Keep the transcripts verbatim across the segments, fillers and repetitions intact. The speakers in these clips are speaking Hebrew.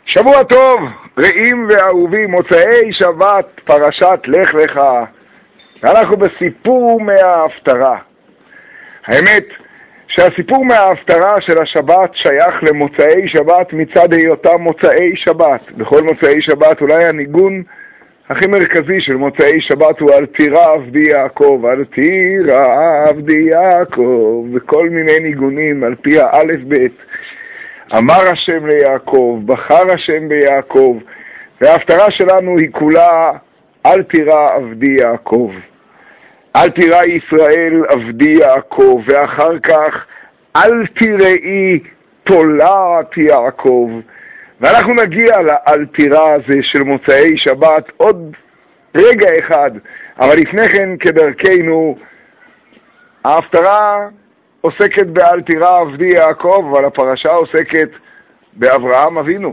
שבוע טוב, רעים ואהובים, מוצאי שבת, פרשת לך לך. אנחנו בסיפור מההפטרה. האמת שהסיפור מההפטרה של השבת שייך למוצאי שבת מצד היותם מוצאי שבת. בכל מוצאי שבת אולי הניגון הכי מרכזי של מוצאי שבת הוא על תירא עבדי יעקב, על תירא עבדי יעקב, וכל מיני ניגונים על פי האלף בית. אמר השם ליעקב, בחר השם ביעקב, וההפטרה שלנו היא כולה אל תירא עבדי יעקב. אל תירא ישראל עבדי יעקב, ואחר כך אל תיראי תולעת יעקב. ואנחנו נגיע לאל תירא הזה של מוצאי שבת עוד רגע אחד, אבל לפני כן כדרכנו, ההפטרה עוסקת באל תירא עבדי יעקב, אבל הפרשה עוסקת באברהם אבינו.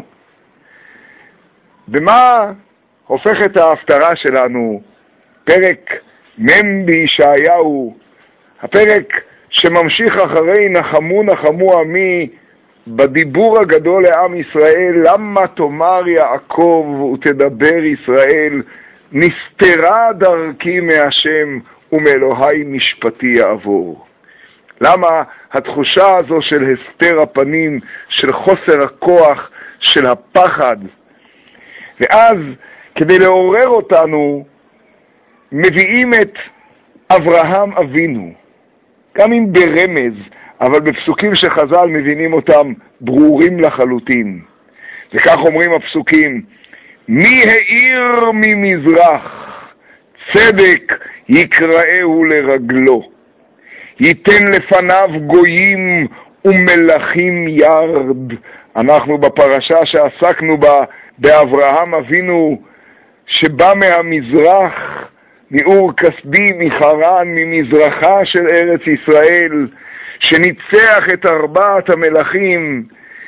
במה הופכת ההפטרה שלנו? פרק מ' בישעיהו, הפרק שממשיך אחרי נחמו נחמו עמי, בדיבור הגדול לעם ישראל, למה תאמר יעקב ותדבר ישראל, נסתרה דרכי מהשם ומאלוהי משפטי יעבור. למה התחושה הזו של הסתר הפנים, של חוסר הכוח, של הפחד? ואז כדי לעורר אותנו מביאים את אברהם אבינו, גם אם ברמז, אבל בפסוקים שחז"ל מבינים אותם ברורים לחלוטין. וכך אומרים הפסוקים: מי האיר ממזרח, צדק יקראהו לרגלו, ייתן לפניו גויים ומלכים ירד. אנחנו בפרשה שעסקנו בה באברהם אבינו, שבא מהמזרח, מאור כסדי, מחרן, ממזרחה של ארץ ישראל, שניצח את ארבעת המלכים.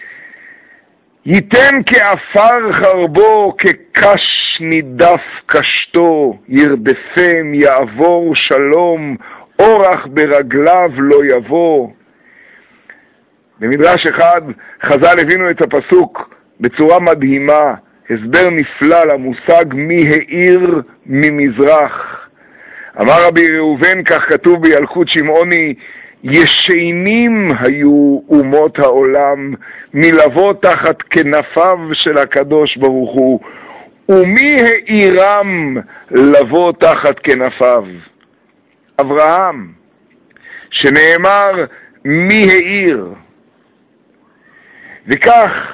ייתן כעפר חרבו, כקש נידף קשתו, ירדפם יעבור שלום, אורח ברגליו לא יבוא. במדרש אחד חז"ל הבינו את הפסוק בצורה מדהימה, הסבר נפלא למושג מי האיר ממזרח. אמר רבי ראובן, כך כתוב בילקוט שמעוני, ישנים היו אומות העולם מלבוא תחת כנפיו של הקדוש ברוך הוא, ומי האירם לבוא תחת כנפיו? אברהם, שנאמר מי האיר. וכך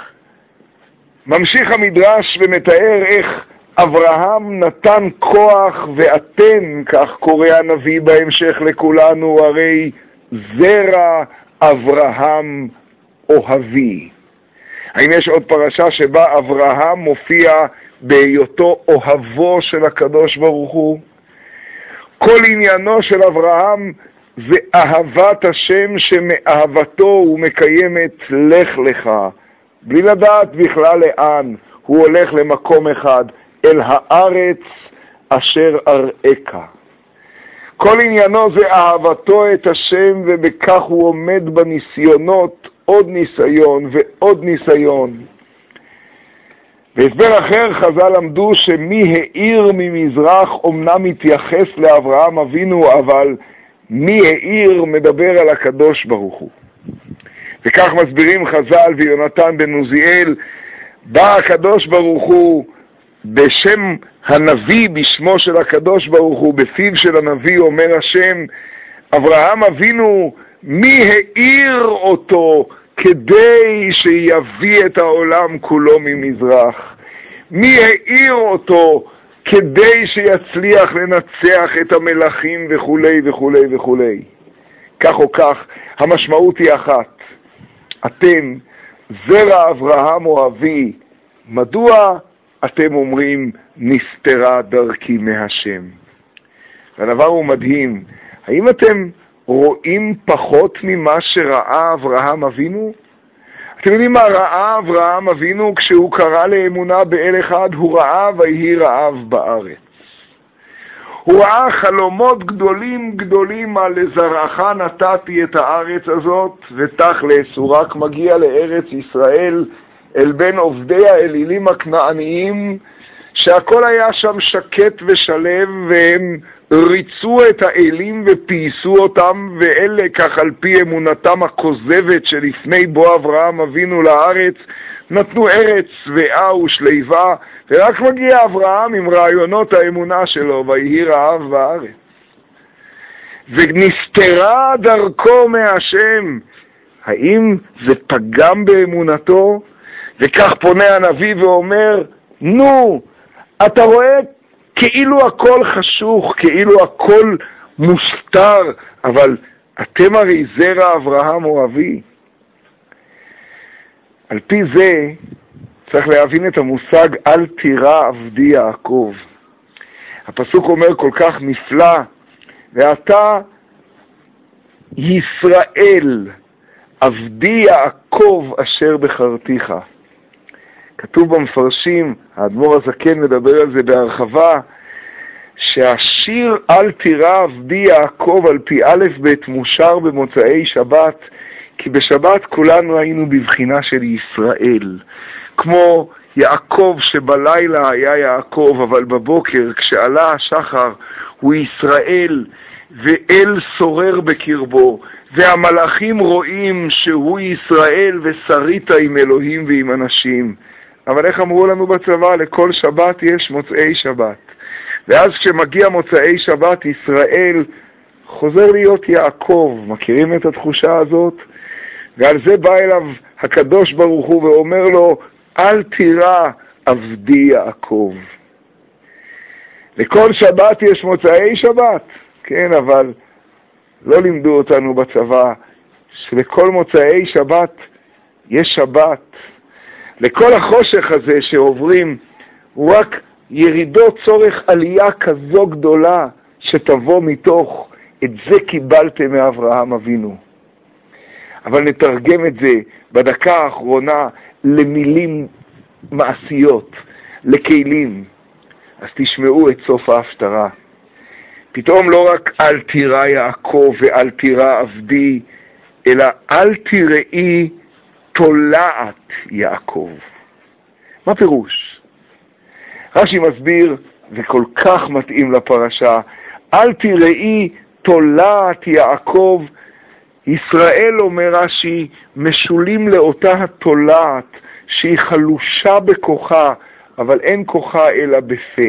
ממשיך המדרש ומתאר איך אברהם נתן כוח, ואתם, כך קורא הנביא בהמשך לכולנו, הרי זרע אברהם אוהבי. האם יש עוד פרשה שבה אברהם מופיע בהיותו אוהבו של הקדוש ברוך הוא? כל עניינו של אברהם זה אהבת השם, שמאהבתו הוא מקיימת לך לך, בלי לדעת בכלל לאן. הוא הולך למקום אחד, אל הארץ אשר אראך. כל עניינו זה אהבתו את השם, ובכך הוא עומד בניסיונות, עוד ניסיון ועוד ניסיון. בהסבר אחר חז"ל למדו שמי האיר ממזרח אומנם מתייחס לאברהם אבינו, אבל מי האיר מדבר על הקדוש ברוך הוא. וכך מסבירים חז"ל ויונתן בן עוזיאל, בא הקדוש ברוך הוא בשם הנביא, בשמו של הקדוש ברוך הוא, בפיו של הנביא אומר השם, אברהם אבינו מי האיר אותו כדי שיביא את העולם כולו ממזרח? מי האיר אותו כדי שיצליח לנצח את המלכים וכו' וכו' וכו'. כך או כך, המשמעות היא אחת. אתם זרע אברהם אוהבי. מדוע אתם אומרים נסתרה דרכי מהשם? והדבר הוא מדהים. האם אתם רואים פחות ממה שראה אברהם אבינו? אתם יודעים מה ראה אברהם אבינו כשהוא קרא לאמונה באל אחד? הוא ראה ויהי רעב בארץ. הוא ראה חלומות גדולים גדולים על לזרעך נתתי את הארץ הזאת, ותכלס הוא רק מגיע לארץ ישראל, אל בין עובדי האלילים הכנעניים, שהכל היה שם שקט ושלם, והם ריצו את האלים ופייסו אותם, ואלה כך על פי אמונתם הכוזבת שלפני בוא אברהם אבינו לארץ, נתנו ארץ שבעה ושליבה, ורק מגיע אברהם עם רעיונות האמונה שלו, ויהי רעב בארץ. ונסתרה דרכו מהשם. האם זה פגם באמונתו? וכך פונה הנביא ואומר, נו, אתה רואה כאילו הכל חשוך, כאילו הכל מוסתר, אבל אתם הרי זרע אברהם או אבי. על פי זה צריך להבין את המושג אל תירא עבדי יעקב. הפסוק אומר כל כך נפלא, ואתה ישראל עבדי יעקב אשר בחרתיך. כתוב במפרשים, האדמו"ר הזקן מדבר על זה בהרחבה, שהשיר אל תירא עבדי יעקב על פי א' ב' מושר במוצאי שבת, כי בשבת כולנו היינו בבחינה של ישראל. כמו יעקב שבלילה היה יעקב, אבל בבוקר כשעלה השחר הוא ישראל, ואל שורר בקרבו, והמלאכים רואים שהוא ישראל ושרית עם אלוהים ועם אנשים. אבל איך אמרו לנו בצבא? לכל שבת יש מוצאי שבת. ואז כשמגיע מוצאי שבת, ישראל חוזר להיות יעקב. מכירים את התחושה הזאת? ועל זה בא אליו הקדוש ברוך הוא ואומר לו, אל תירא עבדי יעקב. לכל שבת יש מוצאי שבת, כן, אבל לא לימדו אותנו בצבא שלכל מוצאי שבת יש שבת. לכל החושך הזה שעוברים הוא רק ירידות צורך עלייה כזו גדולה שתבוא מתוך את זה קיבלתם מאברהם אבינו. אבל נתרגם את זה בדקה האחרונה למילים מעשיות, לכלים. אז תשמעו את סוף ההפטרה. פתאום לא רק אל תירא יעקב ואל תירא עבדי, אלא אל תיראי תולעת יעקב. מה פירוש? רש"י מסביר, וכל כך מתאים לפרשה, אל תיראי תולעת יעקב. ישראל, אומר רש"י, משולים לאותה התולעת שהיא חלושה בכוחה, אבל אין כוחה אלא בפה.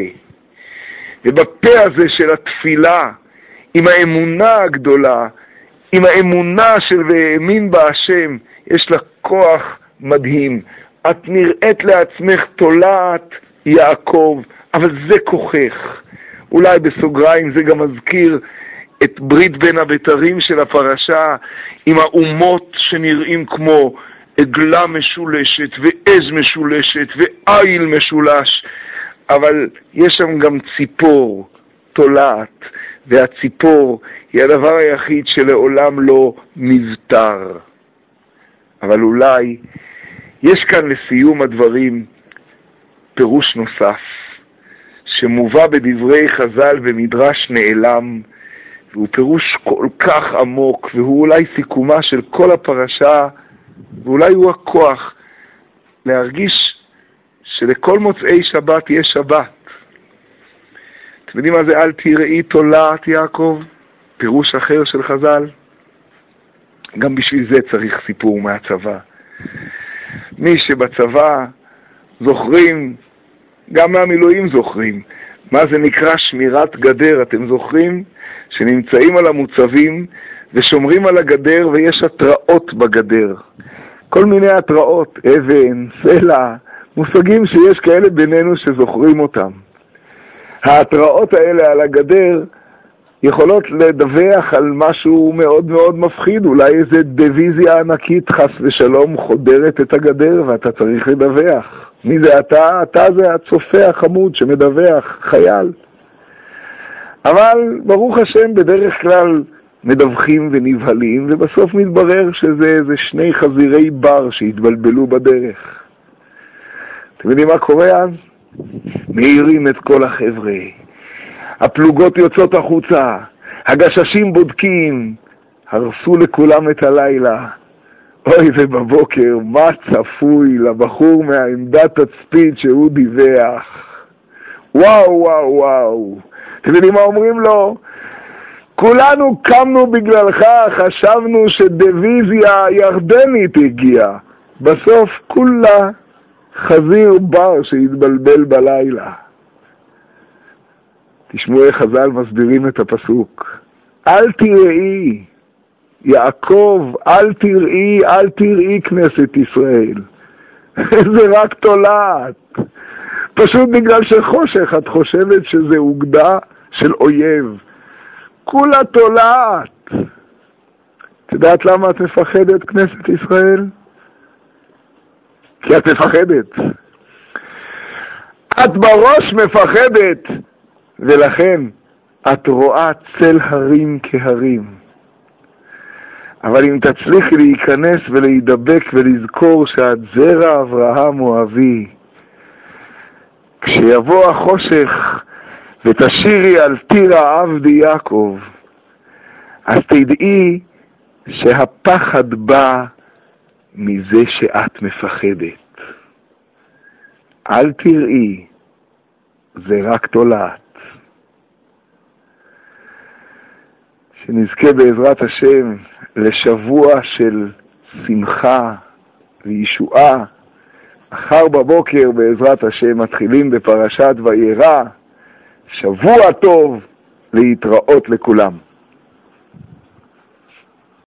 ובפה הזה של התפילה, עם האמונה הגדולה, עם האמונה של והאמין בהשם, יש לה כוח מדהים. את נראית לעצמך תולעת יעקב, אבל זה כוחך. אולי בסוגריים זה גם מזכיר את ברית בין הבתרים של הפרשה, עם האומות שנראים כמו עגלה משולשת ועז משולשת ועיל משולש, אבל יש שם גם ציפור תולעת, והציפור היא הדבר היחיד שלעולם לא מבטר. אבל אולי יש כאן לסיום הדברים פירוש נוסף שמובא בדברי חז"ל במדרש נעלם, והוא פירוש כל כך עמוק, והוא אולי סיכומה של כל הפרשה, ואולי הוא הכוח להרגיש שלכל מוצאי שבת יש שבת. אתם יודעים מה זה אל תיראי תולעת יעקב? פירוש אחר של חז"ל. גם בשביל זה צריך סיפור מהצבא. מי שבצבא זוכרים, גם מהמילואים זוכרים, מה זה נקרא שמירת גדר. אתם זוכרים שנמצאים על המוצבים ושומרים על הגדר ויש התראות בגדר. כל מיני התראות, אבן, סלע, מושגים שיש כאלה בינינו שזוכרים אותם. ההתראות האלה על הגדר יכולות לדווח על משהו מאוד מאוד מפחיד, אולי איזה דיוויזיה ענקית חס ושלום חודרת את הגדר ואתה צריך לדווח. מי זה אתה? אתה זה הצופה החמוד שמדווח, חייל. אבל ברוך השם בדרך כלל מדווחים ונבהלים, ובסוף מתברר שזה איזה שני חזירי בר שהתבלבלו בדרך. אתם יודעים מה קורה אז? מהירים את כל החבר'ה. הפלוגות יוצאות החוצה, הגששים בודקים, הרסו לכולם את הלילה. אוי ובבוקר, מה צפוי לבחור מהעמדת תצפית שהוא דיווח? וואו וואו וואו. אתם יודעים מה אומרים לו? כולנו קמנו בגללך, חשבנו שדיוויזיה ירדנית הגיעה. בסוף כולה חזיר בר שהתבלבל בלילה. תשמעו איך חז"ל מסבירים את הפסוק. אל תראי, יעקב, אל תראי, אל תראי כנסת ישראל. זה רק תולעת. פשוט בגלל שחושך את חושבת שזה אוגדה של אויב. כולה תולעת. את יודעת למה את מפחדת כנסת ישראל? כי את מפחדת. את בראש מפחדת, ולכן את רואה צל הרים כהרים. אבל אם תצליחי להיכנס ולהידבק ולזכור שאת זרע אברהם הוא אבי, כשיבוא החושך ותשירי על תירא עבדי יעקב, אז תדעי שהפחד בא מזה שאת מפחדת. אל תראי, זה רק תולעת. שנזכה בעזרת השם לשבוע של שמחה וישועה. מחר בבוקר בעזרת השם מתחילים בפרשת וירא. שבוע טוב, להתראות לכולם.